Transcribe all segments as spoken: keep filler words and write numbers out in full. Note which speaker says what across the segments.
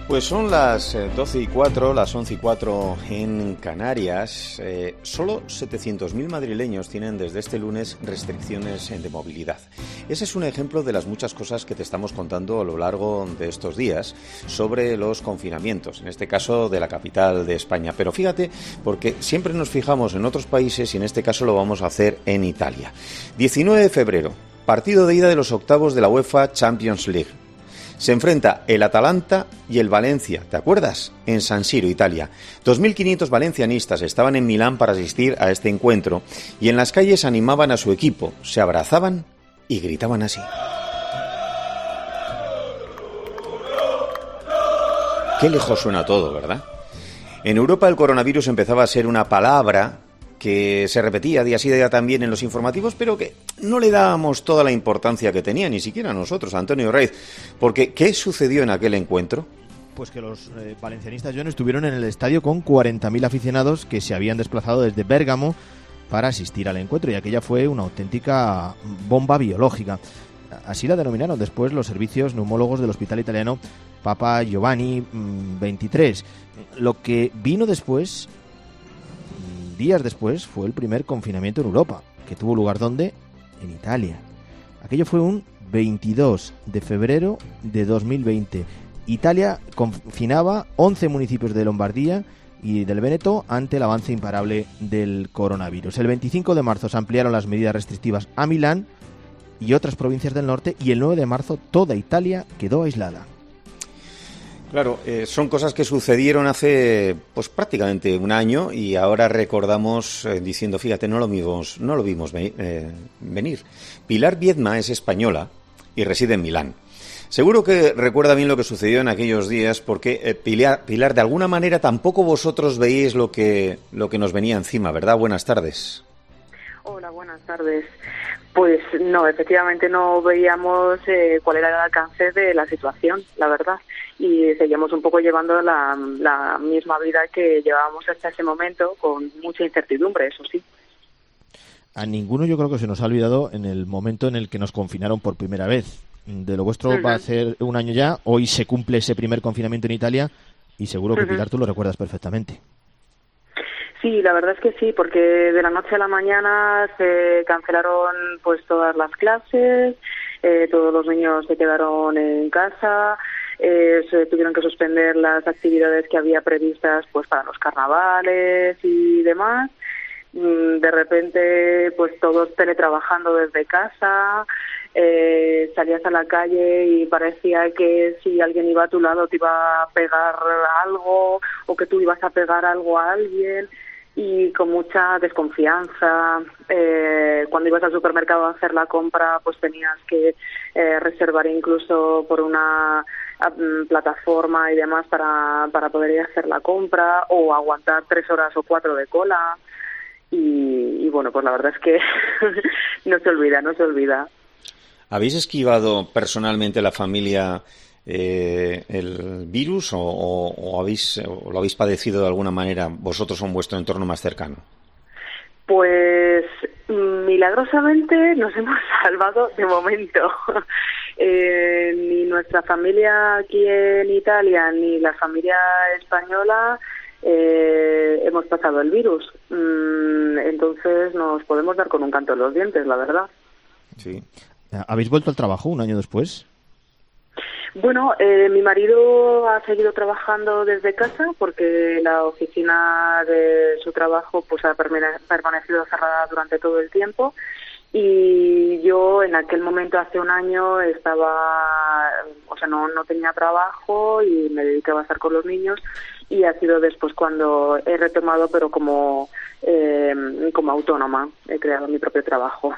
Speaker 1: Pues son las doce y cuatro, las once y cuatro en Canarias. Eh, solo setecientos mil madrileños tienen desde este lunes restricciones de movilidad. Ese es un ejemplo de las muchas cosas que te estamos contando a lo largo de estos días sobre los confinamientos, en este caso de la capital de España. Pero fíjate, porque siempre nos fijamos en otros países y en este caso lo vamos a hacer en Italia. diecinueve de febrero, partido de ida de los octavos de la UEFA Champions League. Se enfrenta el Atalanta y el Valencia, ¿te acuerdas? En San Siro, Italia. dos mil quinientos valencianistas estaban en Milán para asistir a este encuentro y en las calles animaban a su equipo, se abrazaban y gritaban así. Qué lejos suena todo, ¿verdad? En Europa el coronavirus empezaba a ser una palabra que se repetía día sí día también en los informativos, pero que no le dábamos toda la importancia que tenía, ni siquiera nosotros, Antonio Raiz. Porque, ¿qué sucedió en aquel encuentro?
Speaker 2: Pues que los eh, valencianistas, John, estuvieron en el estadio con cuarenta mil aficionados que se habían desplazado desde Bérgamo para asistir al encuentro, y aquella fue una auténtica bomba biológica. Así la denominaron después los servicios neumólogos del hospital italiano Papa Giovanni veintitrés. Lo que vino después... días después fue el primer confinamiento en Europa, que tuvo lugar ¿dónde? En Italia. Aquello fue un veintidós de febrero de dos mil veinte. Italia confinaba once municipios de Lombardía y del Véneto ante el avance imparable del coronavirus. El veinticinco de marzo se ampliaron las medidas restrictivas a Milán y otras provincias del norte, y el nueve de marzo toda Italia quedó aislada.
Speaker 1: Claro, eh, son cosas que sucedieron hace pues prácticamente un año y ahora recordamos eh, diciendo, fíjate, no lo vimos, no lo vimos ve- eh, venir. Pilar Viedma es española y reside en Milán. Seguro que recuerda bien lo que sucedió en aquellos días, porque eh, Pilar, Pilar, de alguna manera tampoco vosotros veíais lo que lo que nos venía encima, ¿verdad? Buenas tardes.
Speaker 3: Hola, buenas tardes. Pues no, efectivamente no veíamos eh, cuál era el alcance de la situación, la verdad. Y seguíamos un poco llevando la, la misma vida que llevábamos hasta ese momento, con mucha incertidumbre, eso sí.
Speaker 2: A ninguno yo creo que se nos ha olvidado en el momento en el que nos confinaron por primera vez. De lo vuestro uh-huh. va a hacer un año ya, hoy se cumple ese primer confinamiento en Italia y seguro que uh-huh. Pilar, tú lo recuerdas perfectamente.
Speaker 3: Sí, la verdad es que sí, porque de la noche a la mañana se cancelaron pues todas las clases, eh, todos los niños se quedaron en casa, eh, se tuvieron que suspender las actividades que había previstas pues para los carnavales y demás. De repente pues todos teletrabajando desde casa, eh, salías a la calle y parecía que si alguien iba a tu lado te iba a pegar algo o que tú ibas a pegar algo a alguien. Y con mucha desconfianza, eh, cuando ibas al supermercado a hacer la compra, pues tenías que eh, reservar incluso por una um, plataforma y demás para, para poder ir a hacer la compra, o aguantar tres horas o cuatro de cola. Y, y bueno, pues la verdad es que no se olvida, no se olvida.
Speaker 1: ¿Habéis esquivado personalmente la familia Eh, el virus o, o, o, habéis, o lo habéis padecido de alguna manera vosotros o en vuestro entorno más cercano?
Speaker 3: Pues milagrosamente nos hemos salvado de momento. Eh, ni nuestra familia aquí en Italia ni la familia española eh, hemos pasado el virus. Mm, entonces nos podemos dar con un canto en los dientes, la verdad.
Speaker 2: Sí. ¿Habéis vuelto al trabajo un año después?
Speaker 3: Bueno, eh, mi marido ha seguido trabajando desde casa porque la oficina de su trabajo pues ha permanecido cerrada durante todo el tiempo, y yo en aquel momento hace un año estaba, o sea, no, no tenía trabajo y me dedicaba a estar con los niños, y ha sido después cuando he retomado, pero como, eh, como autónoma, he creado mi propio trabajo.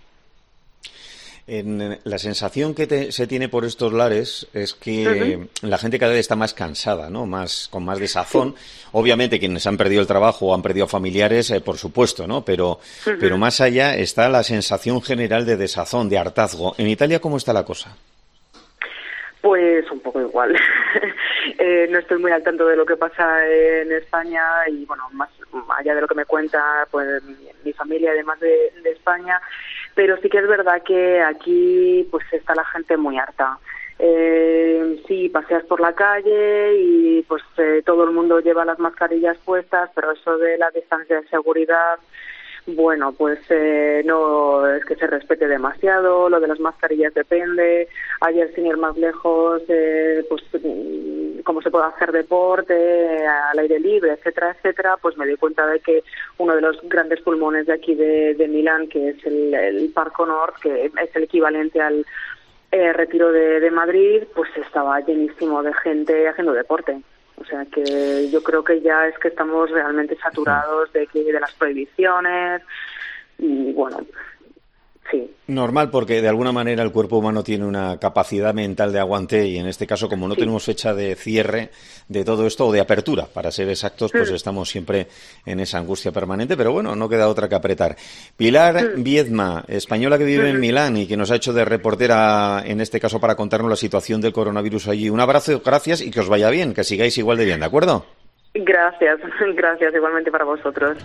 Speaker 1: En la sensación que te, se tiene por estos lares es que uh-huh. la gente cada vez está más cansada, ¿no? Más, con más desazón. Sí. Obviamente quienes han perdido el trabajo o han perdido familiares, eh, por supuesto, ¿no? Pero, uh-huh. pero más allá está la sensación general de desazón, de hartazgo. ¿En Italia cómo está la cosa?
Speaker 3: Pues un poco igual. eh, no estoy muy al tanto de lo que pasa en España y, bueno, más allá de lo que me cuenta pues mi, mi familia, además de, de España. Pero sí que es verdad que aquí pues está la gente muy harta. eh, sí, paseas por la calle y pues eh, todo el mundo lleva las mascarillas puestas, pero eso de la distancia de seguridad, bueno, pues eh, no es que se respete demasiado. Lo de las mascarillas depende. Ayer, sin ir más lejos, eh, pues como se puede hacer deporte eh, al aire libre, etcétera, etcétera, pues me di cuenta de que uno de los grandes pulmones de aquí de, de Milán, que es el, el Parco Nord, que es el equivalente al eh, Retiro de, de Madrid, pues estaba llenísimo de gente haciendo deporte. O sea que yo creo que ya es que estamos realmente saturados de que de las prohibiciones y bueno, sí.
Speaker 1: Normal, porque de alguna manera el cuerpo humano tiene una capacidad mental de aguante y en este caso, como no sí. tenemos fecha de cierre de todo esto o de apertura, para ser exactos, pues mm. estamos siempre en esa angustia permanente, pero bueno, no queda otra que apretar. Pilar mm. Viedma, española que vive mm. en Milán y que nos ha hecho de reportera, en este caso, para contarnos la situación del coronavirus allí. Un abrazo, gracias y que os vaya bien, que sigáis igual de bien, ¿de acuerdo?
Speaker 3: Gracias, gracias, igualmente para vosotros.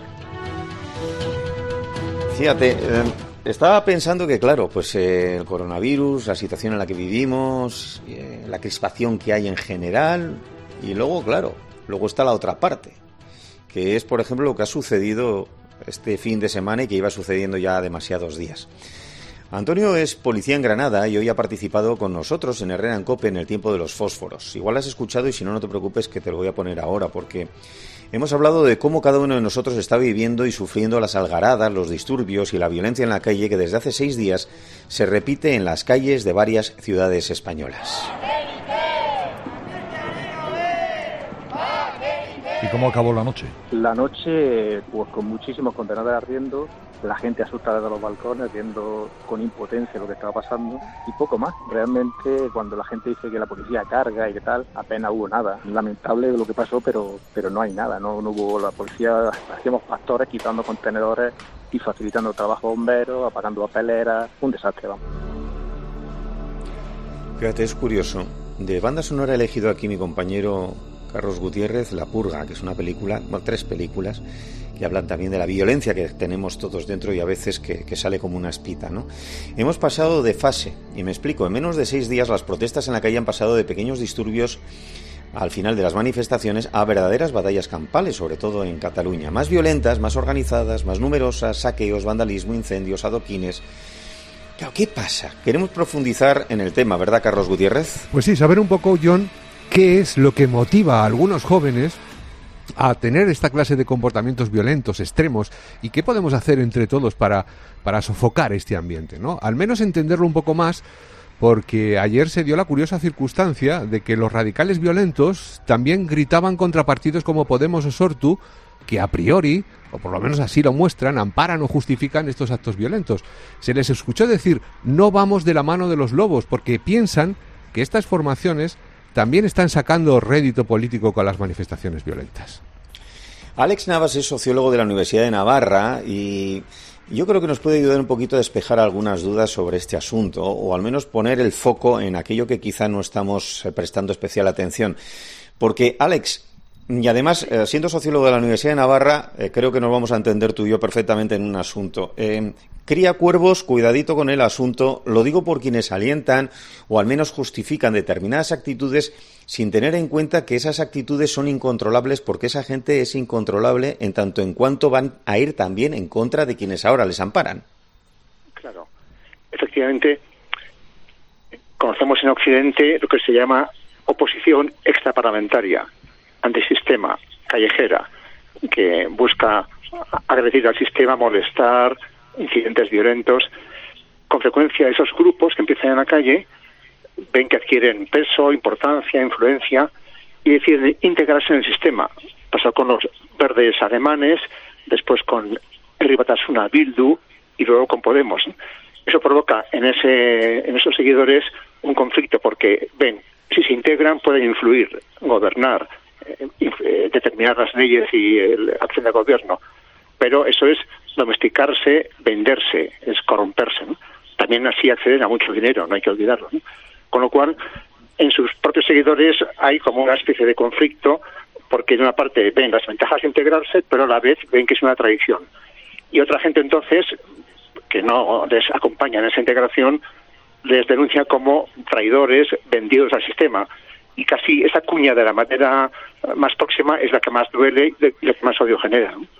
Speaker 1: Fíjate, eh, estaba pensando que, claro, pues eh, el coronavirus, la situación en la que vivimos, eh, la crispación que hay en general, y luego, claro, luego está la otra parte, que es, por ejemplo, lo que ha sucedido este fin de semana y que iba sucediendo ya demasiados días. Antonio es policía en Granada y hoy ha participado con nosotros en Herrera en Cope en el tiempo de los fósforos. Igual has escuchado y si no, no te preocupes que te lo voy a poner ahora, porque hemos hablado de cómo cada uno de nosotros está viviendo y sufriendo las algaradas, los disturbios y la violencia en la calle que desde hace seis días se repite en las calles de varias ciudades españolas.
Speaker 4: ¿Y cómo acabó la noche?
Speaker 5: La noche, pues con muchísimos contenedores ardiendo, la gente asustada desde los balcones, viendo con impotencia lo que estaba pasando y poco más. Realmente, cuando la gente dice que la policía carga y que tal, apenas hubo nada. Lamentable lo que pasó, pero pero no hay nada. No, no hubo la policía, hacíamos pastores quitando contenedores y facilitando el trabajo a bomberos, apagando papeleras. Un desastre, vamos.
Speaker 1: Fíjate, es curioso. De banda sonora he elegido aquí mi compañero Carlos Gutiérrez, La Purga, que es una película, bueno, tres películas, que hablan también de la violencia que tenemos todos dentro y a veces que, que sale como una espita, ¿no? Hemos pasado de fase, y me explico, en menos de seis días las protestas en la calle han pasado de pequeños disturbios al final de las manifestaciones a verdaderas batallas campales, sobre todo en Cataluña, más violentas, más organizadas, más numerosas, saqueos, vandalismo, incendios, adoquines. Claro, ¿qué pasa? Queremos profundizar en el tema, ¿verdad, Carlos Gutiérrez?
Speaker 6: Pues sí, saber un poco, John, qué es lo que motiva a algunos jóvenes a tener esta clase de comportamientos violentos, extremos, y qué podemos hacer entre todos para, para sofocar este ambiente, ¿no? Al menos entenderlo un poco más, porque ayer se dio la curiosa circunstancia de que los radicales violentos también gritaban contra partidos como Podemos o Sortu, que a priori, o por lo menos así lo muestran, amparan o justifican estos actos violentos. Se les escuchó decir, no vamos de la mano de los lobos, porque piensan que estas formaciones también están sacando rédito político con las manifestaciones violentas.
Speaker 1: Alex Navas es sociólogo de la Universidad de Navarra y yo creo que nos puede ayudar un poquito a despejar algunas dudas sobre este asunto o al menos poner el foco en aquello que quizá no estamos prestando especial atención. Porque, Alex, y además, eh, siendo sociólogo de la Universidad de Navarra, eh, creo que nos vamos a entender tú y yo perfectamente en un asunto. Eh, cría cuervos, cuidadito con el asunto, lo digo por quienes alientan o al menos justifican determinadas actitudes sin tener en cuenta que esas actitudes son incontrolables porque esa gente es incontrolable en tanto en cuanto van a ir también en contra de quienes ahora les amparan.
Speaker 7: Claro, efectivamente, conocemos en Occidente lo que se llama oposición extraparlamentaria, antisistema, callejera, que busca agredir al sistema, molestar, incidentes violentos. Con frecuencia esos grupos que empiezan en la calle ven que adquieren peso, importancia, influencia y deciden integrarse en el sistema. Pasó con los verdes alemanes, después con Herri Batasuna Bildu y luego con Podemos. Eso provoca en ese en esos seguidores un conflicto porque ven, si se integran pueden influir, gobernar, eh, determinar las leyes y la acción del gobierno. Pero eso es domesticarse, venderse, es corromperse, ¿no? También así acceden a mucho dinero, no hay que olvidarlo, ¿no? Con lo cual, en sus propios seguidores hay como una especie de conflicto, porque en una parte ven las ventajas de integrarse, pero a la vez ven que es una traición. Y otra gente entonces, que no les acompaña en esa integración, les denuncia como traidores vendidos al sistema. Y casi esa cuña de la manera más próxima es la que más duele y la que más odio genera, ¿no?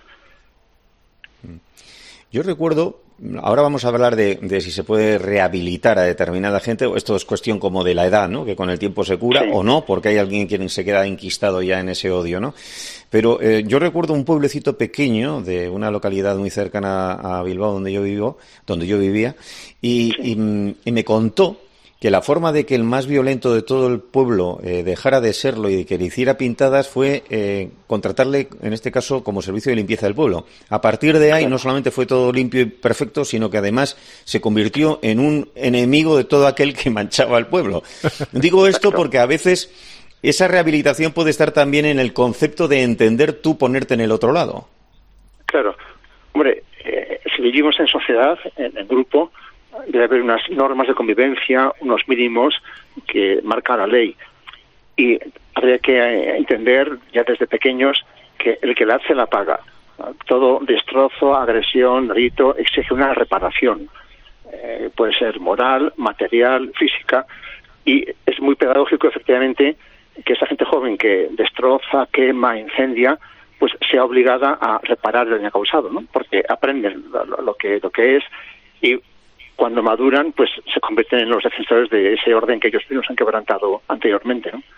Speaker 1: Yo recuerdo, ahora vamos a hablar de, de si se puede rehabilitar a determinada gente, esto es cuestión como de la edad, ¿no? Que con el tiempo se cura, sí, o no, porque hay alguien quien se queda enquistado ya en ese odio, ¿no? Pero eh, yo recuerdo un pueblecito pequeño de una localidad muy cercana a Bilbao, donde yo vivo, donde yo vivía, y, sí, y, y me contó que la forma de que el más violento de todo el pueblo eh, dejara de serlo y de que le hiciera pintadas fue eh, contratarle, en este caso, como servicio de limpieza del pueblo. A partir de ahí, no solamente fue todo limpio y perfecto, sino que además se convirtió en un enemigo de todo aquel que manchaba al pueblo. Digo esto porque a veces esa rehabilitación puede estar también en el concepto de entender tú ponerte en el otro lado.
Speaker 7: Claro. Hombre, eh, si vivimos en sociedad, en, en grupo, debe haber unas normas de convivencia, unos mínimos que marca la ley. Y habría que entender ya desde pequeños que el que la hace la paga. Todo destrozo, agresión, delito exige una reparación. Eh, puede ser moral, material, física. Y es muy pedagógico, efectivamente, que esa gente joven que destroza, quema, incendia, pues sea obligada a reparar el daño causado, ¿no? Porque aprenden lo, lo que lo que es, y cuando maduran, pues se convierten en los defensores de ese orden que ellos mismos han quebrantado anteriormente, ¿no?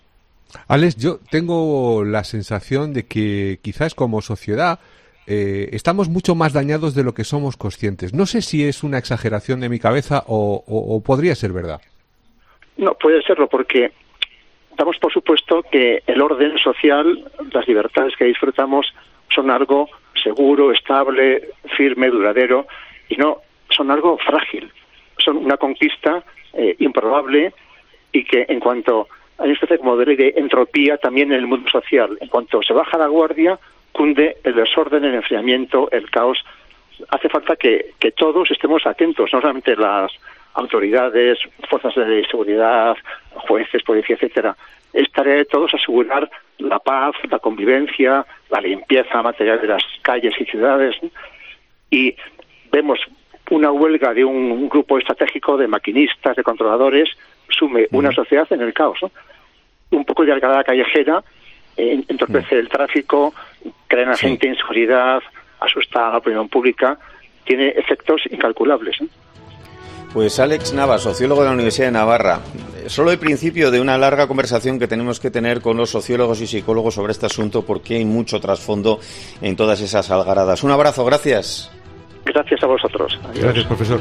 Speaker 6: Alex, yo tengo la sensación de que quizás como sociedad eh, estamos mucho más dañados de lo que somos conscientes. No sé si es una exageración de mi cabeza o, o, o podría ser verdad.
Speaker 7: No, puede serlo, porque damos por supuesto que el orden social, las libertades que disfrutamos, son algo seguro, estable, firme, duradero, y no son algo frágil, son una conquista eh, improbable, y que en cuanto hay una especie como de ley de entropía también en el mundo social, en cuanto se baja la guardia, cunde el desorden, el enfriamiento, el caos. Hace falta que, que todos estemos atentos, no solamente las autoridades, fuerzas de seguridad, jueces, policía, etcétera. Es tarea de todos asegurar la paz, la convivencia, la limpieza material de las calles y ciudades, ¿no? Y vemos una huelga de un grupo estratégico de maquinistas, de controladores, sume una sociedad en el caos, ¿no? Un poco de algarada callejera eh, entorpece el tráfico, crea en la
Speaker 1: Sí.
Speaker 7: gente inseguridad, asusta a la opinión pública, tiene efectos incalculables, ¿no?
Speaker 1: Pues Alex Nava, sociólogo de la Universidad de Navarra. Solo el principio de una larga conversación que tenemos que tener con los sociólogos y psicólogos sobre este asunto, porque hay mucho trasfondo en todas esas algaradas. Un abrazo, gracias.
Speaker 7: Gracias a vosotros. Adiós.
Speaker 6: Gracias, profesor.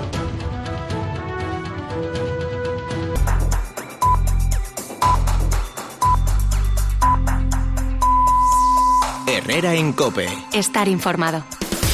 Speaker 8: Herrera en COPE.
Speaker 9: Estar informado.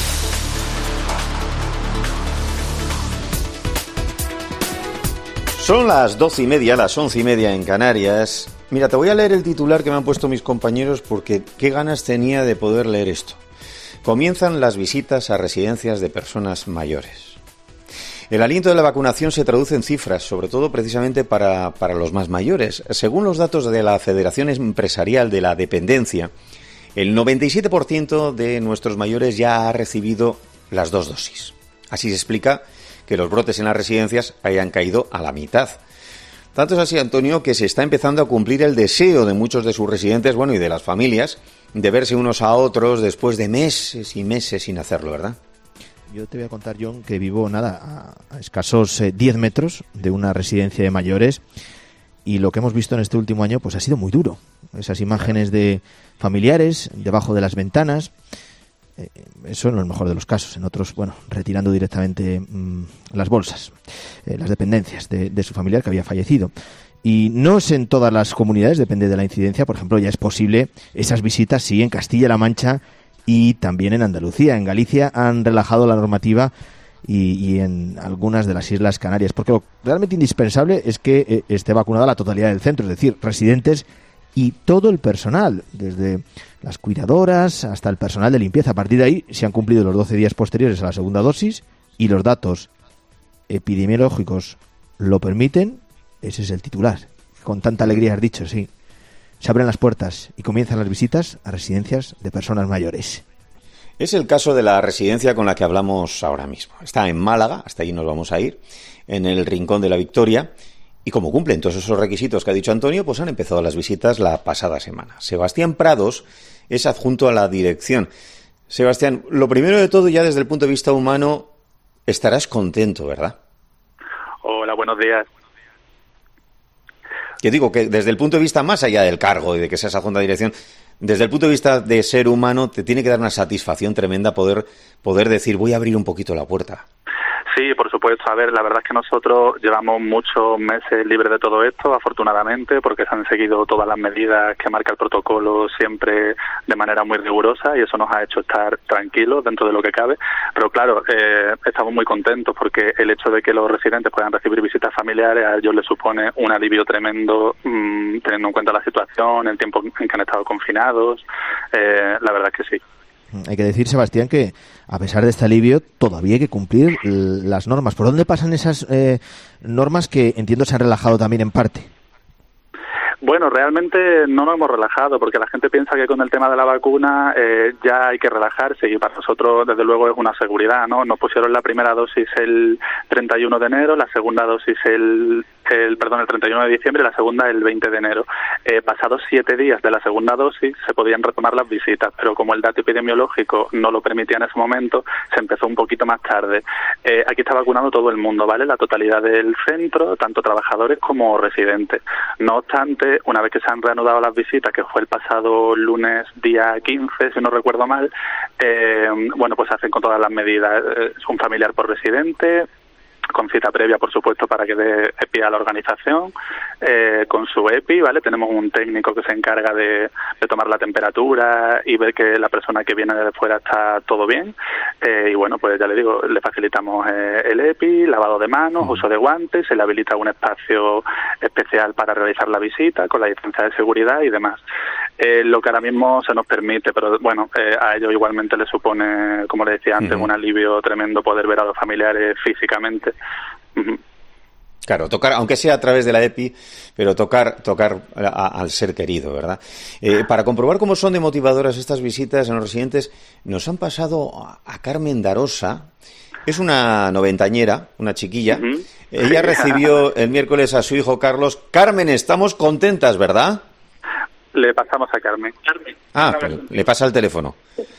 Speaker 1: Son las doce y media, las once y media en Canarias. Mira, te voy a leer el titular que me han puesto mis compañeros porque qué ganas tenía de poder leer esto. Comienzan las visitas a residencias de personas mayores. El aliento de la vacunación se traduce en cifras, sobre todo precisamente para, para los más mayores. Según los datos de la Federación Empresarial de la Dependencia, el noventa y siete por ciento de nuestros mayores ya ha recibido las dos dosis. Así se explica que los brotes en las residencias hayan caído a la mitad. Tanto es así, Antonio, que se está empezando a cumplir el deseo de muchos de sus residentes, bueno, y de las familias, de verse unos a otros después de meses y meses sin hacerlo, ¿verdad?
Speaker 2: Yo te voy a contar, John, que vivo, nada, a, a escasos eh, diez metros de una residencia de mayores, y lo que hemos visto en este último año pues ha sido muy duro. Esas imágenes de familiares debajo de las ventanas, eh, eso en el mejor de los casos. En otros, bueno, retirando directamente mmm, las bolsas, eh, las dependencias de, de su familiar que había fallecido. Y no es en todas las comunidades, depende de la incidencia. Por ejemplo, ya es posible esas visitas, sí, en Castilla-La Mancha y también en Andalucía. En Galicia han relajado la normativa y, y en algunas de las Islas Canarias, porque lo realmente indispensable es que eh, esté vacunada la totalidad del centro, es decir, residentes y todo el personal, desde las cuidadoras hasta el personal de limpieza. A partir de ahí se han cumplido los doce días posteriores a la segunda dosis y los datos epidemiológicos lo permiten. Ese es el titular. Con tanta alegría has dicho, sí. Se abren las puertas y comienzan las visitas a residencias de personas mayores.
Speaker 1: Es el caso de la residencia con la que hablamos ahora mismo. Está en Málaga, hasta allí nos vamos a ir, en el Rincón de la Victoria, y como cumplen todos esos requisitos que ha dicho Antonio, pues han empezado las visitas la pasada semana. Sebastián Prados es adjunto a la dirección. Sebastián, lo primero de todo, ya desde el punto de vista humano, estarás contento, ¿verdad?
Speaker 8: Hola, buenos días.
Speaker 1: Que digo que desde el punto de vista más allá del cargo y de que seas adjunto a la dirección, desde el punto de vista de ser humano, te tiene que dar una satisfacción tremenda poder, poder decir, voy a abrir un poquito la puerta.
Speaker 8: Sí, por supuesto. A ver, la verdad es que nosotros llevamos muchos meses libres de todo esto, afortunadamente, porque se han seguido todas las medidas que marca el protocolo siempre de manera muy rigurosa y eso nos ha hecho estar tranquilos dentro de lo que cabe. Pero claro, eh, estamos muy contentos porque el hecho de que los residentes puedan recibir visitas familiares a ellos les supone un alivio tremendo, mmm, teniendo en cuenta la situación, el tiempo en que han estado confinados. Eh, la verdad es que sí.
Speaker 2: Hay que decir, Sebastián, que a pesar de este alivio todavía hay que cumplir las normas. ¿Por dónde pasan esas eh, normas que entiendo se han relajado también en parte?
Speaker 8: Bueno, realmente no nos hemos relajado porque la gente piensa que con el tema de la vacuna eh, ya hay que relajarse y para nosotros desde luego es una seguridad, ¿no? Nos pusieron la primera dosis el treinta y uno de enero, la segunda dosis el, el perdón, el treinta y uno de diciembre y la segunda el veinte de enero. Eh, pasados siete días de la segunda dosis se podían retomar las visitas, pero como el dato epidemiológico no lo permitía en ese momento, se empezó un poquito más tarde. Eh, aquí está vacunado todo el mundo, ¿vale? La totalidad del centro, tanto trabajadores como residentes. No obstante, una vez que se han reanudado las visitas, que fue el pasado lunes día quince, si no recuerdo mal, eh, bueno, pues se hacen con todas las medidas. Es un familiar por residente, con cita previa, por supuesto, para que dé EPI a la organización, eh, con su EPI, ¿vale? Tenemos un técnico que se encarga de, de tomar la temperatura y ver que la persona que viene de fuera está todo bien. Eh, y bueno, pues ya le digo, le facilitamos eh, el EPI, lavado de manos, uso de guantes, se le habilita un espacio especial para realizar la visita con la distancia de seguridad y demás. Eh, lo que ahora mismo se nos permite, pero bueno, eh, a ellos igualmente les supone, como le decía antes, uh-huh. un alivio tremendo poder ver a los familiares físicamente. Uh-huh.
Speaker 1: Claro, tocar, aunque sea a través de la EPI, pero tocar tocar a, al ser querido, ¿verdad? Eh, para comprobar cómo son de motivadoras estas visitas en los residentes, nos han pasado a Carmen Darosa. Es una noventañera, una chiquilla. Uh-huh. Ella recibió el miércoles a su hijo Carlos. Carmen, estamos contentas, ¿verdad?
Speaker 8: Le pasamos a Carmen. Carmen.
Speaker 1: Ah, pues le pasa el teléfono.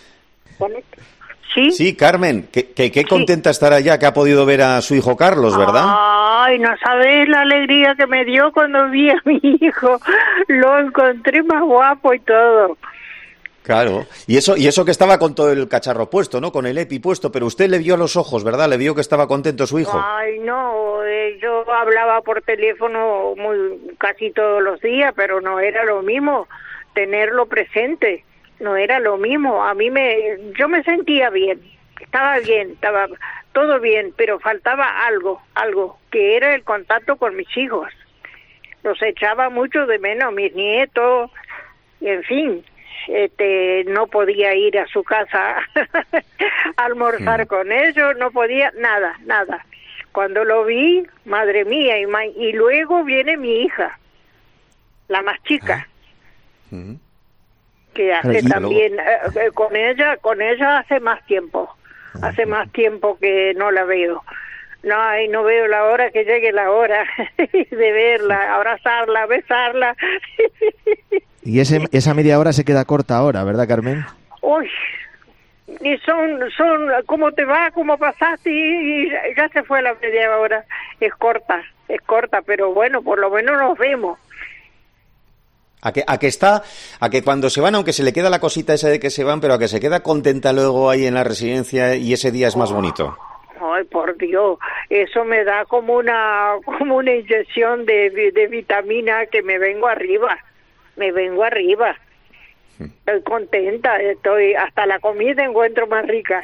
Speaker 9: Sí.
Speaker 1: Sí, Carmen, que, que, que contenta estará ya que ha podido ver a su hijo Carlos, ¿verdad?
Speaker 9: Ay, no sabes la alegría que me dio cuando vi a mi hijo. Lo encontré más guapo y todo.
Speaker 1: Claro. Y eso y eso que estaba con todo el cacharro puesto, ¿no? Con el EPI puesto, pero usted le vio a los ojos, ¿verdad? Le vio que estaba contento su hijo.
Speaker 9: Ay, no, eh, yo hablaba por teléfono muy casi todos los días, pero no era lo mismo tenerlo presente. No era lo mismo. A mí me yo me sentía bien. Estaba bien, estaba todo bien, pero faltaba algo, algo que era el contacto con mis hijos. Los echaba mucho de menos, mis nietos, y en fin. Este, no podía ir a su casa a almorzar mm. con ellos, no podía, nada, nada. Cuando lo vi, madre mía, y, ma- y luego viene mi hija, la más chica, mm. que hace sí, también, luego... eh, con ella, con ella hace más tiempo, hace más tiempo que no la veo. No, ay, no veo la hora que llegue la hora de verla, abrazarla, besarla.
Speaker 2: Y ese, esa media hora se queda corta ahora, ¿verdad, Carmen?
Speaker 9: Uy, y son, son, ¿cómo te va? ¿Cómo pasaste? Y ya se fue la media hora. Es corta, es corta, pero bueno, por lo menos nos vemos.
Speaker 1: A que, a que está, a que cuando se van, aunque se le queda la cosita esa de que se van, pero a que se queda contenta luego ahí en la residencia y ese día es más bonito.
Speaker 9: Ay, por Dios, eso me da como una como una inyección de, de vitamina que me vengo arriba, me vengo arriba. Estoy contenta, estoy hasta la comida encuentro más rica.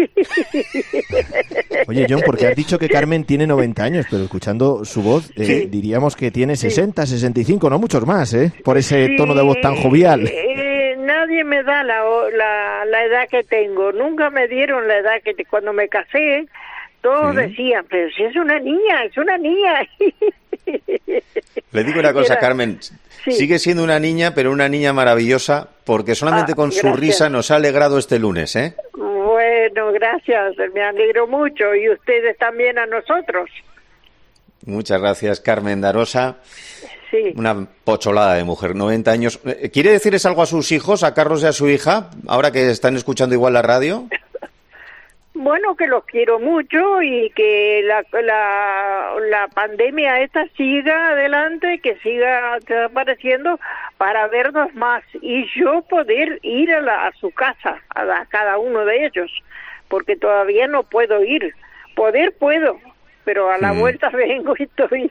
Speaker 2: Oye, John, porque has dicho que Carmen tiene noventa años, pero escuchando su voz eh, sí. diríamos que tiene sesenta, sí. sesenta y cinco, no muchos más, ¿eh? Por ese sí, tono de voz tan jovial.
Speaker 9: Eh, nadie me da la, la, la edad que tengo, nunca me dieron la edad que te, cuando me casé, todos ¿Sí? decían, pero si es una niña, es una niña.
Speaker 1: Le digo una cosa, Era, Carmen, sí. sigue siendo una niña, pero una niña maravillosa, porque solamente ah, con gracias. su risa nos ha alegrado este lunes, ¿eh?
Speaker 9: Bueno, gracias, me alegro mucho y ustedes también a nosotros.
Speaker 1: Muchas gracias, Carmen Darosa.
Speaker 9: Sí.
Speaker 1: Una pocholada de mujer, noventa años. ¿Quiere decirles algo a sus hijos, a Carlos y a su hija, ahora que están escuchando igual la radio?
Speaker 9: Bueno, que los quiero mucho y que la, la, la pandemia esta siga adelante, que siga apareciendo para vernos más y yo poder ir a, la, a su casa, a, la, a cada uno de ellos, porque todavía no puedo ir. Poder puedo, pero a la mm. vuelta vengo y estoy,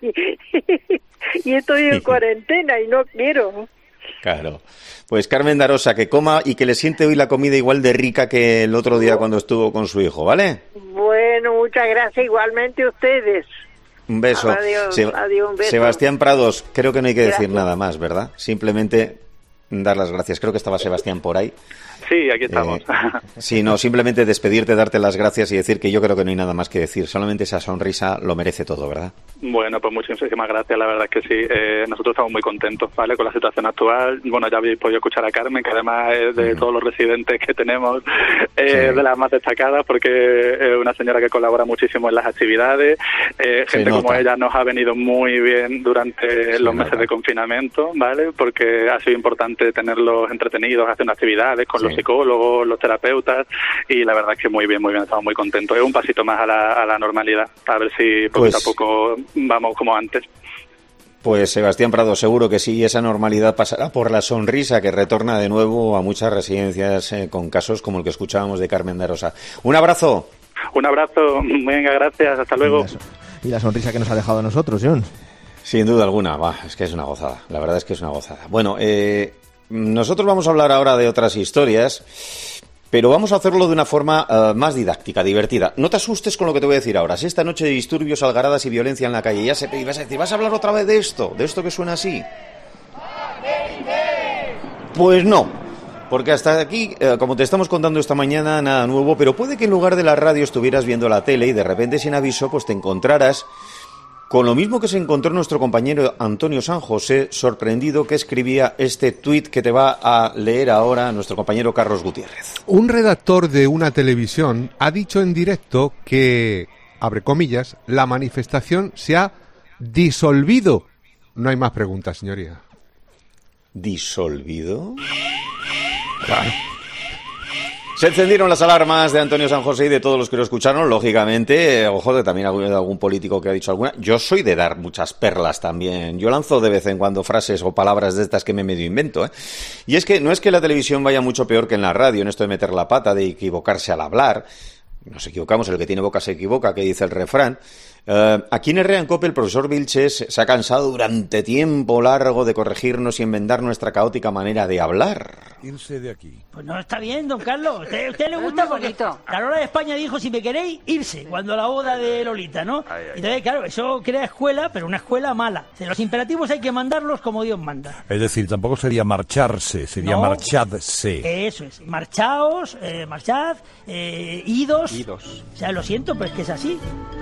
Speaker 9: y estoy en cuarentena y no quiero.
Speaker 1: Claro. Pues Carmen Darosa, que coma y que le siente hoy la comida igual de rica que el otro día cuando estuvo con su hijo, ¿vale?
Speaker 9: Bueno, muchas gracias igualmente a ustedes.
Speaker 1: Un beso.
Speaker 9: Adiós,
Speaker 1: Se-
Speaker 9: adiós, un beso.
Speaker 1: Sebastián Prados, creo que no hay que decir
Speaker 9: Gracias.
Speaker 1: nada más, ¿verdad? Simplemente dar las gracias. Creo que estaba Sebastián por ahí.
Speaker 8: Sí, aquí estamos.
Speaker 1: Eh, sí, no, simplemente despedirte, darte las gracias y decir que yo creo que no hay nada más que decir. Solamente esa sonrisa lo merece todo, ¿verdad?
Speaker 8: Bueno, pues muchísimas gracias, la verdad es que sí. Eh, nosotros estamos muy contentos, ¿vale? Con la situación actual. Bueno, ya habéis podido escuchar a Carmen, que además es de mm. todos los residentes que tenemos, eh, sí. de las más destacadas, porque es una señora que colabora muchísimo en las actividades. Eh, gente como ella nos ha venido muy bien durante sí, los meses nota. de confinamiento, ¿vale? Porque ha sido importante tenerlos entretenidos, haciendo actividades con sí. los psicólogos, los terapeutas, y la verdad es que muy bien, muy bien, estamos muy contentos. Es un pasito más a la, a la normalidad, a ver si poquito pues... a poco vamos como antes.
Speaker 1: Pues Sebastián Prado, seguro que sí, esa normalidad pasará por la sonrisa que retorna de nuevo a muchas residencias eh, con casos como el que escuchábamos de Carmen Darosa. Un abrazo.
Speaker 8: Un abrazo, venga, gracias, hasta luego.
Speaker 2: Y la sonrisa que nos ha dejado a nosotros, John.
Speaker 1: Sin duda alguna, va, es que es una gozada, la verdad es que es una gozada. Bueno, eh, nosotros vamos a hablar ahora de otras historias, pero vamos a hacerlo de una forma uh, más didáctica, divertida. No te asustes con lo que te voy a decir ahora. Si esta noche de disturbios, algaradas y violencia en la calle, ya se te ibas a decir, ¿vas a hablar otra vez de esto? ¿De esto que suena así? Pues no, porque hasta aquí, eh, como te estamos contando esta mañana, nada nuevo, pero puede que en lugar de la radio estuvieras viendo la tele y de repente sin aviso pues te encontraras con lo mismo que se encontró nuestro compañero Antonio San José, sorprendido, que escribía este tuit que te va a leer ahora nuestro compañero Carlos Gutiérrez.
Speaker 6: Un redactor de una televisión ha dicho en directo que, abre comillas, la manifestación se ha disolvido. No hay más preguntas, señoría.
Speaker 1: ¿Disolvido? Claro. Se encendieron las alarmas de Antonio San José y de todos los que lo escucharon, lógicamente. Eh, ojo, que también ha habido algún político que ha dicho alguna. Yo soy de dar muchas perlas también. Yo lanzo de vez en cuando frases o palabras de estas que me medio invento, ¿eh? Y es que no es que la televisión vaya mucho peor que en la radio, en esto de meter la pata, de equivocarse al hablar. Nos equivocamos, el que tiene boca se equivoca, que dice el refrán. Uh, aquí en Herrea en Cope el profesor Vilches se ha cansado durante tiempo largo de corregirnos y enmendar nuestra caótica manera de hablar.
Speaker 10: Irse de aquí.
Speaker 11: Pues no está bien, don Carlos. ¿A usted, usted le gusta? Porque la Lola de España dijo, si me queréis, irse, cuando la boda de Lolita, ¿no? Ay, ay, Entonces, claro, eso crea escuela, pero una escuela mala. De los imperativos hay que mandarlos como Dios manda.
Speaker 10: Es decir, tampoco sería marcharse, sería no, marchadse.
Speaker 11: Eso es, marchaos, eh, marchad, eh, idos.
Speaker 10: Idos.
Speaker 11: O sea, lo siento, pero es que es así.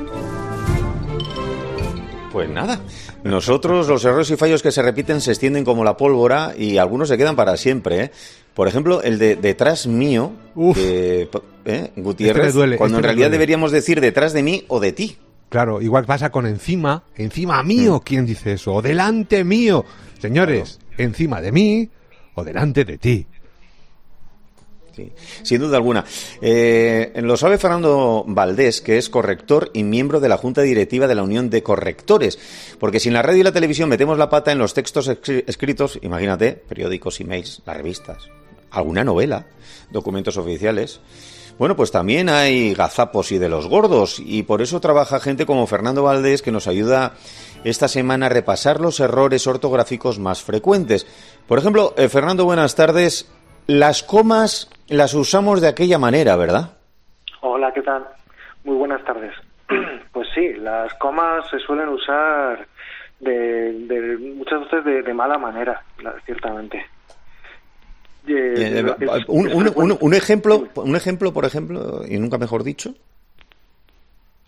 Speaker 1: Pues nada, nosotros los errores y fallos que se repiten se extienden como la pólvora y algunos se quedan para siempre, ¿eh? Por ejemplo, el de detrás mío, que, ¿eh? Gutiérrez, este duele, cuando este en realidad duele. Deberíamos decir detrás de mí o de ti.
Speaker 6: Claro, igual pasa con encima, encima mío, mm. ¿quién dice eso? O delante mío. Señores, claro. Encima de mí o delante de ti.
Speaker 1: Sí, sin duda alguna. Eh, lo sabe Fernando Valdés, que es corrector y miembro de la Junta Directiva de la Unión de Correctores. Porque si en la radio y la televisión metemos la pata en los textos escritos, imagínate, periódicos, emails, las revistas, alguna novela, documentos oficiales. Bueno, pues también hay gazapos y de los gordos, y por eso trabaja gente como Fernando Valdés, que nos ayuda esta semana a repasar los errores ortográficos más frecuentes. Por ejemplo, eh, Fernando, buenas tardes. Las comas las usamos de aquella manera, ¿verdad?
Speaker 12: Hola, ¿qué tal? Muy buenas tardes. Pues sí, las comas se suelen usar de, de muchas veces de, de mala manera, ciertamente. Eh,
Speaker 1: eh, es, un, es un, un, un ejemplo, un ejemplo, por ejemplo, y nunca mejor dicho.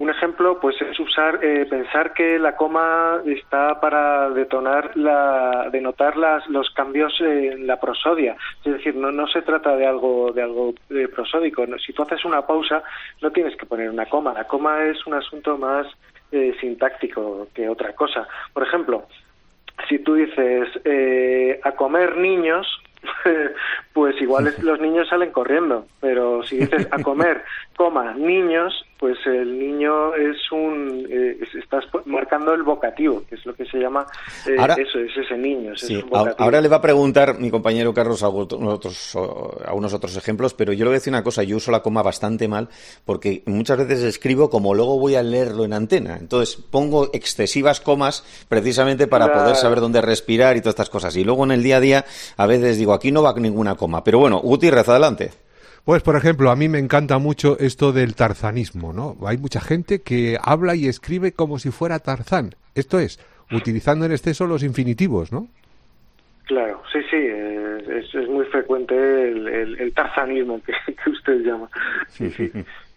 Speaker 12: Un ejemplo, pues es usar, eh, pensar que la coma está para detonar la, denotar las, los cambios en la prosodia. Es decir, no, no se trata de algo, de algo eh, prosódico. No, si tú haces una pausa, no tienes que poner una coma. La coma es un asunto más eh, sintáctico que otra cosa. Por ejemplo, si tú dices eh, a comer niños, pues igual es, los niños salen corriendo, pero si dices a comer, coma, niños, pues el niño es un eh, es, estás marcando el vocativo, que es lo que se llama eh,
Speaker 1: ahora,
Speaker 12: eso, es ese niño.
Speaker 1: Sí,
Speaker 12: es un vocativo.
Speaker 1: Ahora le va a preguntar mi compañero Carlos a, otros, a unos otros ejemplos, pero yo le voy a decir una cosa, yo uso la coma bastante mal porque muchas veces escribo como luego voy a leerlo en antena, entonces pongo excesivas comas precisamente para claro. poder saber dónde respirar y todas estas cosas, y luego en el día a día a veces digo, aquí no va ninguna coma, pero bueno, Gutiérrez, adelante.
Speaker 6: Pues, por ejemplo, a mí me encanta mucho esto del tarzanismo, ¿no? Hay mucha gente que habla y escribe como si fuera Tarzán. Esto es, utilizando en exceso los infinitivos, ¿no?
Speaker 12: Claro, sí, sí, es, es muy frecuente el, el, el tarzanismo que, que usted llama. Sí, sí.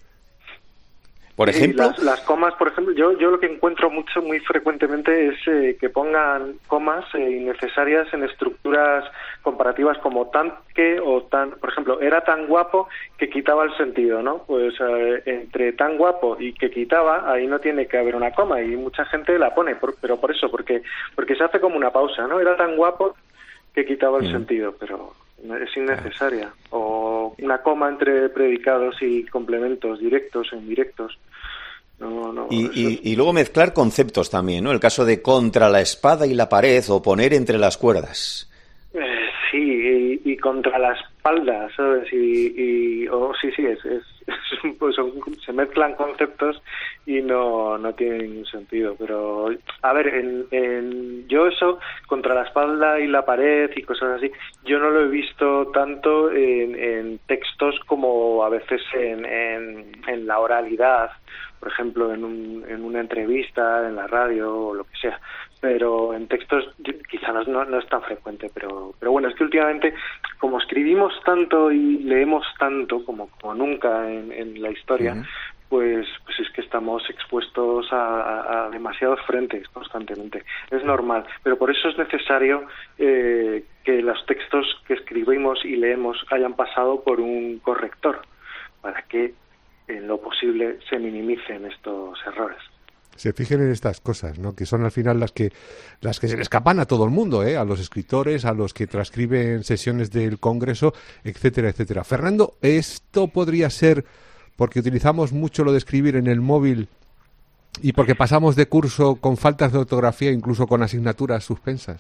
Speaker 1: Por ejemplo,
Speaker 12: las, las comas, por ejemplo, yo yo lo que encuentro mucho, muy frecuentemente es eh, que pongan comas eh, innecesarias en estructuras comparativas como tan que o tan, por ejemplo, era tan guapo que quitaba el sentido, ¿no? Pues eh, entre tan guapo y que quitaba, ahí no tiene que haber una coma y mucha gente la pone, por, pero por eso, porque porque se hace como una pausa, ¿no? Era tan guapo que quitaba el mm. sentido, pero es innecesaria. O una coma entre predicados y complementos directos e indirectos. No, no,
Speaker 1: y, y, y luego mezclar conceptos también, ¿no? El caso de contra la espada y la pared o poner entre las cuerdas.
Speaker 12: Eh, sí, y, y contra la espalda, ¿sabes? Y, y oh, sí, sí, es, es, es pues son, se mezclan conceptos y no, no tiene ningún sentido. Pero, a ver, en, en, yo eso, contra la espalda y la pared y cosas así, yo no lo he visto tanto en, en textos como a veces en, en, en la oralidad, por ejemplo, en, un, en una entrevista, en la radio o lo que sea. Pero en textos quizá no, no, no es tan frecuente, pero pero bueno, es que últimamente, como escribimos tanto y leemos tanto como, como nunca en, en la historia, uh-huh. pues pues es que estamos expuestos a, a, a demasiados frentes constantemente. Es normal, pero por eso es necesario eh, que los textos que escribimos y leemos hayan pasado por un corrector, para que en lo posible se minimicen estos errores.
Speaker 6: Se fijen en estas cosas, ¿no? Que son al final las que las que se le escapan a todo el mundo, ¿eh? A los escritores, a los que transcriben sesiones del Congreso, etcétera, etcétera. Fernando, ¿esto podría ser porque utilizamos mucho lo de escribir en el móvil y porque pasamos de curso con faltas de ortografía, incluso con asignaturas suspensas?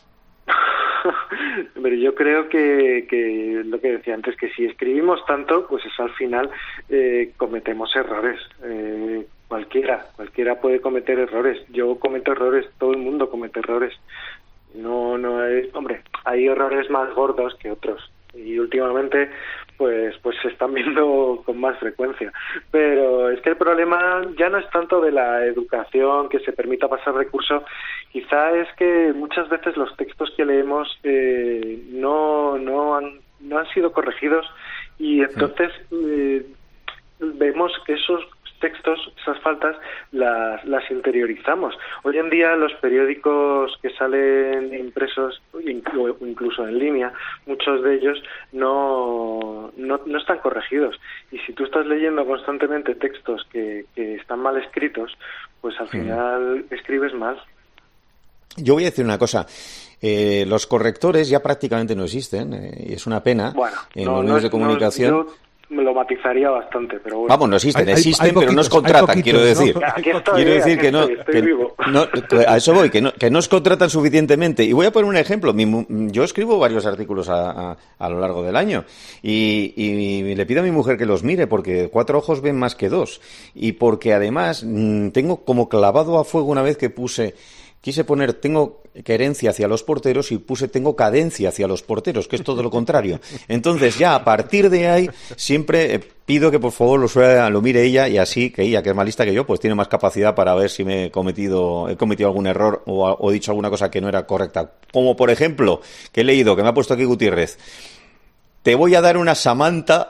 Speaker 12: Pero yo creo que, que lo que decía antes, que si escribimos tanto, pues eso al final eh, cometemos errores. Eh, cualquiera, cualquiera puede cometer errores. Yo cometo errores, todo el mundo comete errores. No, no hay, hombre, hay errores más gordos que otros. Y últimamente, pues, pues se están viendo con más frecuencia. Pero es que el problema ya no es tanto de la educación, que se permita pasar de curso. Quizá es que muchas veces los textos que leemos eh, no, no han, no han sido corregidos y entonces eh, vemos que esos textos, esas faltas, las, las interiorizamos. Hoy en día los periódicos que salen impresos, incluso en línea, muchos de ellos no, no, no están corregidos. Y si tú estás leyendo constantemente textos que, que están mal escritos, pues al final escribes mal.
Speaker 1: Yo voy a decir una cosa. Eh, los correctores ya prácticamente no existen, eh, y es una pena.
Speaker 12: Bueno,
Speaker 1: en
Speaker 12: no,
Speaker 1: los medios
Speaker 12: no,
Speaker 1: de comunicación.
Speaker 12: No, yo me lo matizaría bastante, pero bueno.
Speaker 1: Vamos, no existen,
Speaker 6: hay,
Speaker 1: existen,
Speaker 6: hay, hay
Speaker 1: pero
Speaker 6: poquitos,
Speaker 1: no os contratan,
Speaker 6: poquitos,
Speaker 1: quiero decir.
Speaker 12: ¿no? Aquí estoy,
Speaker 1: quiero
Speaker 12: eh,
Speaker 1: decir
Speaker 12: aquí
Speaker 1: que, no,
Speaker 12: estoy, estoy
Speaker 1: que,
Speaker 12: vivo.
Speaker 1: no, a eso voy, que no, que no os contratan suficientemente. Y voy a poner un ejemplo. Mi, yo escribo varios artículos a, a, a lo largo del año y, y le pido a mi mujer que los mire porque cuatro ojos ven más que dos. Y porque además tengo como clavado a fuego una vez que puse... Quise poner, tengo querencia hacia los porteros y puse, tengo cadencia hacia los porteros, que es todo lo contrario. Entonces, ya a partir de ahí, siempre pido que por favor lo, suela, lo mire ella y así, que ella, que es más lista que yo, pues tiene más capacidad para ver si me he cometido, he cometido algún error o, o he dicho alguna cosa que no era correcta. Como por ejemplo, que he leído, que me ha puesto aquí Gutiérrez. te voy a dar una Samantha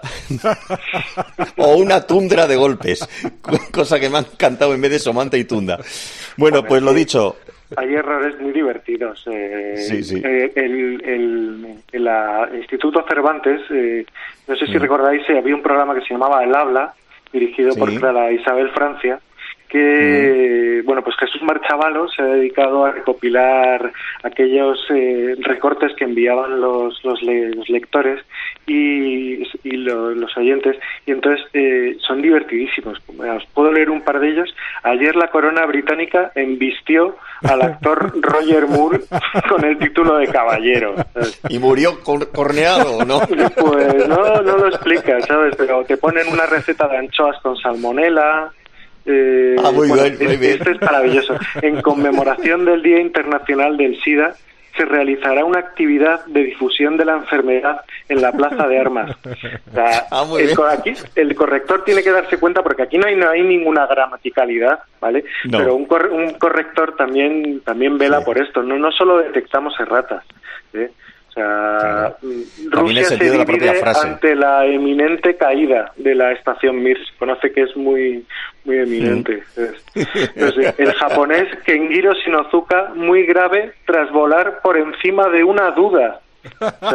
Speaker 1: o una Tundra de golpes, cosa que me han cantado en vez de Samantha y Tunda. Bueno, pues lo dicho.
Speaker 12: Hay errores muy divertidos. Eh,
Speaker 1: sí, sí.
Speaker 12: Eh, el, el, el, el Instituto Cervantes, eh, no sé si mm. recordáis, eh, había un programa que se llamaba El Habla, dirigido sí. por Clara Isabel Francia, que, mm. bueno, pues Jesús Marchavalo se ha dedicado a recopilar aquellos eh, recortes que enviaban los, los, le, los lectores y, y lo, los oyentes, y entonces eh, son divertidísimos. Os puedo leer un par de ellos. Ayer la corona británica embistió al actor Roger Moore con el título de caballero. ¿Sabes?
Speaker 1: ¿Y murió cor- corneado o no?
Speaker 12: Pues no, no lo explica, ¿sabes? Pero te ponen una receta de anchoas con salmonela. Eh,
Speaker 1: ah, muy
Speaker 12: bueno,
Speaker 1: bien, muy
Speaker 12: este,
Speaker 1: bien.
Speaker 12: este es maravilloso. En conmemoración del Día Internacional del SIDA, se realizará una actividad de difusión de la enfermedad en la Plaza de Armas. O sea,
Speaker 1: ah, muy
Speaker 12: el,
Speaker 1: bien.
Speaker 12: aquí, el corrector tiene que darse cuenta, porque aquí no hay, no hay ninguna gramaticalidad, ¿vale? No. Pero un, cor, un corrector también también vela sí. por esto. No no solo detectamos erratas, ¿eh? O sea, claro. Rusia se divide la ante la eminente caída de la estación Mir. Se conoce que es muy muy eminente. Mm. Entonces, el japonés Kenjiro Shinozuka, muy grave tras volar por encima de una duda. O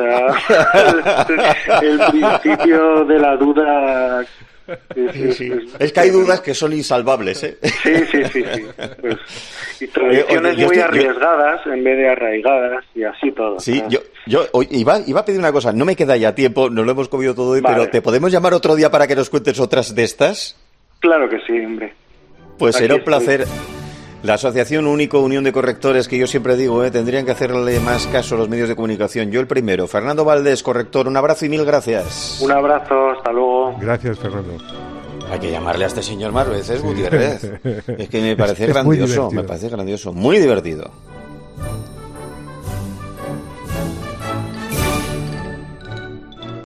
Speaker 12: sea, el principio de la duda.
Speaker 1: Es, es, sí. es, es que hay dudas que son insalvables, ¿eh?
Speaker 12: Sí, sí, sí. sí. Pues, y tradiciones eh, oye, muy estoy, arriesgadas yo... en vez de arraigadas y así todo.
Speaker 1: Sí, ¿no? yo, yo oye, iba, iba a pedir una cosa. No me queda ya tiempo, nos lo hemos comido todo hoy, vale. pero ¿te podemos llamar otro día para que nos cuentes otras de estas?
Speaker 12: Claro que sí, hombre.
Speaker 1: Pues Aquí será un placer. Estoy. La Asociación Único Unión de Correctores, que yo siempre digo, eh, tendrían que hacerle más caso a los medios de comunicación. Yo el primero. Fernando Valdés, corrector, un abrazo y mil gracias.
Speaker 12: Un abrazo, hasta luego.
Speaker 6: Gracias, Fernando.
Speaker 1: Hay que llamarle a este señor más veces, Gutiérrez. Es que me parece es grandioso, me parece grandioso. Muy divertido.